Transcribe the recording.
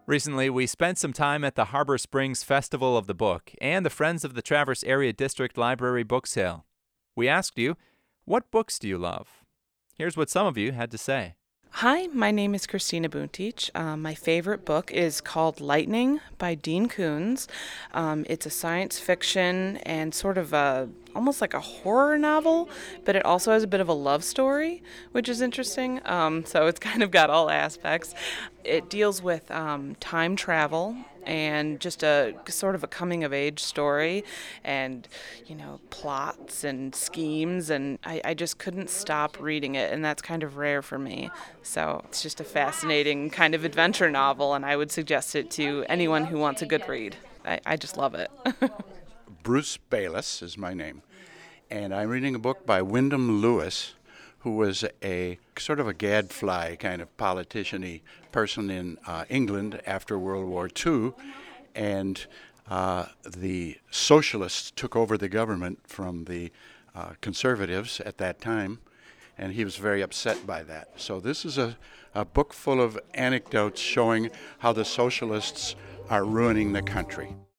Recently, we spent some time at the Harbor Springs Festival of the Book and the Friends of the Traverse Area District Library book sale. We asked you, what books do you love? Here's what some of you had to say. Hi, my name is Christina Buntich. My favorite book is called Lightning by Dean Koontz. It's a science fiction and sort of almost like a horror novel, but it also has a bit of a love story, which is interesting. So it's kind of got all aspects. It deals with time travel and just a sort of a coming of age story and plots and schemes, and I just couldn't stop reading it, and that's kind of rare for me. So it's just a fascinating kind of adventure novel, and I would suggest it to anyone who wants a good read. I just love it. Bruce Bayless is my name, and I'm reading a book by Wyndham Lewis, who was a sort of a gadfly kind of politician-y person in England after World War II, and the socialists took over the government from the conservatives at that time, and he was very upset by that. So this is a book full of anecdotes showing how the socialists are ruining the country.